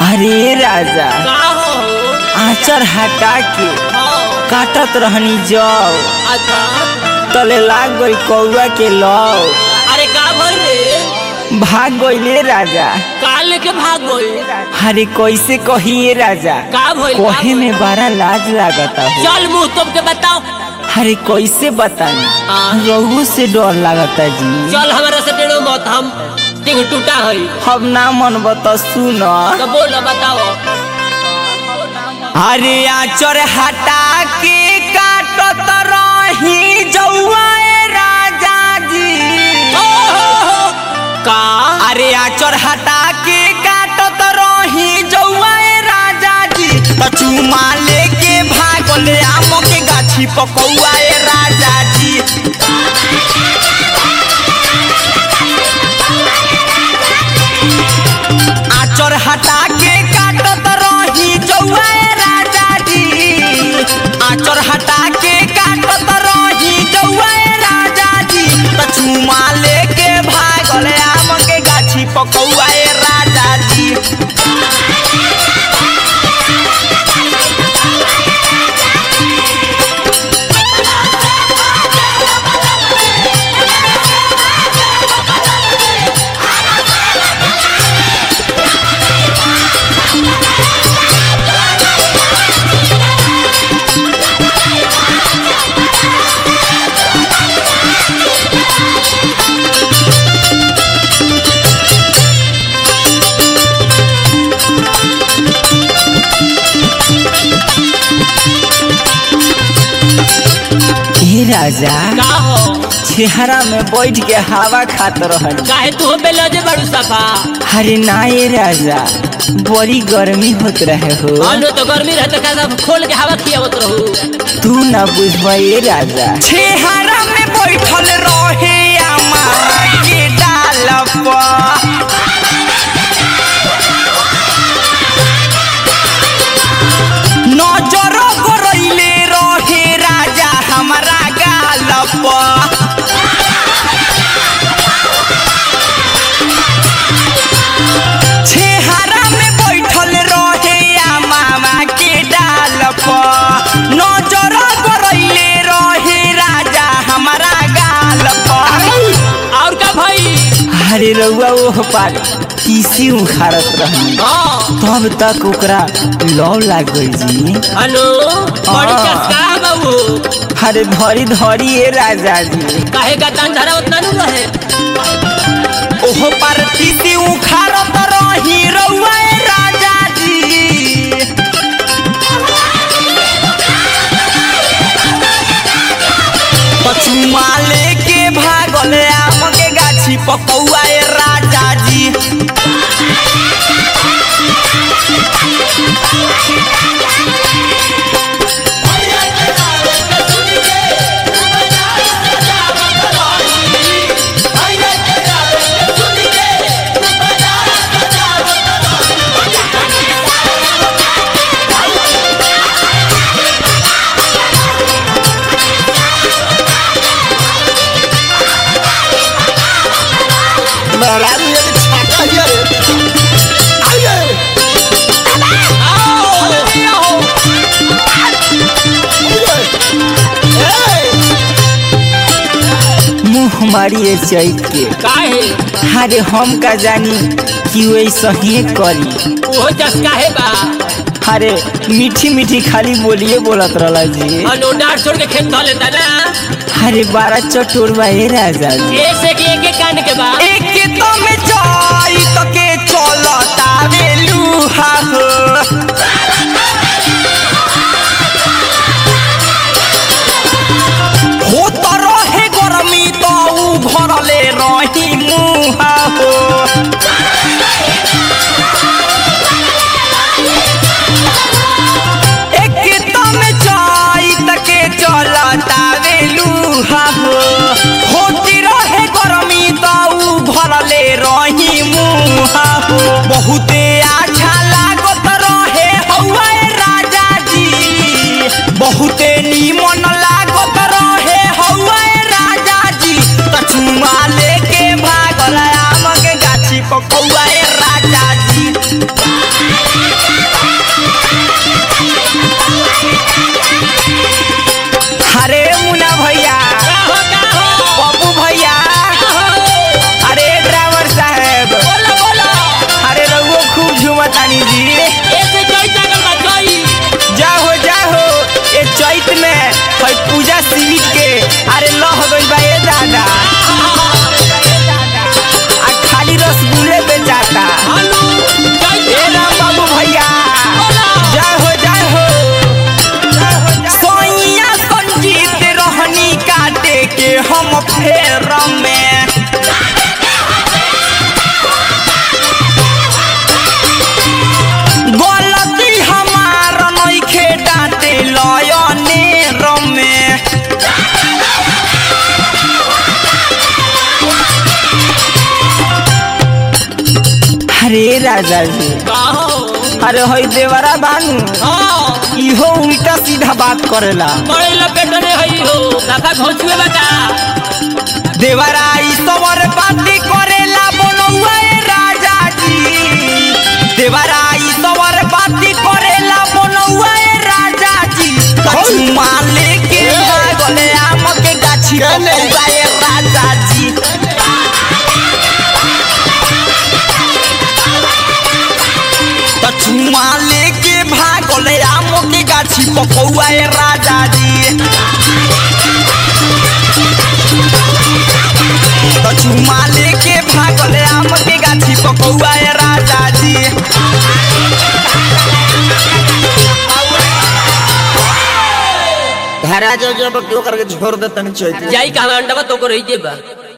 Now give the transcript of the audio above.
अरे राजा का हो आचर हटा के काटत रहनी जाओ अच्छा तले लाग गई कौआ के लौ। अरे का भइल रे भाग गईले राजा। का लेके भाग गई अरे कैसे कहिए राजा का भइल कहे में बड़ा लाज लागता हो। चल मुंह तुम के बताओ अरे कैसे बतानी हाँ। रहुओ से डर लागता जी। चल हमारा से टेढ़ो मत हम टिंग टूटा है हम ना मन बता सुन। तो बोलो बताओ अरे आचर हटा के काटत रही जौआ राजा जी। का अरे आचर हटा के काटत रही जौआ राजा जी। त चुमा लेके भागल आम के गाछी पकौआ राजा जी। आचर हटा के काटत रही जौआ राजा जी। आचर हटा के काटत रही जौआ राजा जी। त चुमा लेके भागल आम के गाछी पकौआ राजा जी। हे राजा का हो चेहरा में बैठ के हवा खात रहनी। काहे तू बेलजे बड़ू सफा अरे ना ये राजा बड़ी गर्मी होत रहे हो। अनु तो गर्मी रहते का सब खोल के हवा खियावत रहू तू ना बुझबा ये राजा चेहरा में बैठल रहे अम्मा के डाल पर। नजर करैले रहे राजा हमारा गाल पर। चेहरा में बैठल रहे मामा के डाल पर। नजर करैले रहे राजा हमारा गाल पर। और का भाई अरे रउआ ओह पार तीसी उखाड़त रहनी हां तब तक ओकरा लौ लाग गई जी। अनु बड़ी चस्का बाबू अरे धरी धरी ए राजा जी। काहे का तान धरा उतना नु रहे ओह पार तीसी उखाड़त रही रउआ राजा जी। पचुमा लेके भागल आम के गाछी पकौआ राजा जी। मुँह मारिए चैत के काहे अरे हम का जानी कि वैसा ही करी। वो चस्का है बा अरे मीठी मीठी खाली बोलिए बोलत रहला जी। अनु डांट छोड़ के खेत धो लेता ना अरे 12 चटोरवा ए राजा जी। ऐसे कि एक कान के बा एक के तो में जाई तो के चलता बेलुहा हो। हो तो रहे गरमी तो उ घरले रही मुहा हो। एक तो में जाई तो के चलता बेलुहा हो। होती रहे गरमी तो उ घरले रही मुहा हो। बहुते अच्छा लागत रहे हौवा राजा जी। बहुते नीमन लागत रहे हौवा राजा जी। त चुमा लेके भागल आम के गाछी पकौआ राजा जी। अरे राजा जी कहो अरे हई देवरा बानू हाँ इहो उल्टा सीधा बात करेला। बड़े लपेट रे हई हो दादा घोंचुए बता देवरा ई सवर बाती करेला बनौआ ए राजा जी। देवरा ई सवर बाती करेला बनौआ ए राजा जी। चुमा लेके भागले आम के गाछी बनौआ ए राजा जी। चुमा लेके भागले आम के गाछी पकौआ ए राजा जी। चुमा लेके भागले आम के गाछी पकौआ ए राजा जी। धारा जो जब क्यों करके छोड़ देता नहीं चाहिए जाई कहां अंडा तो को रही जेबा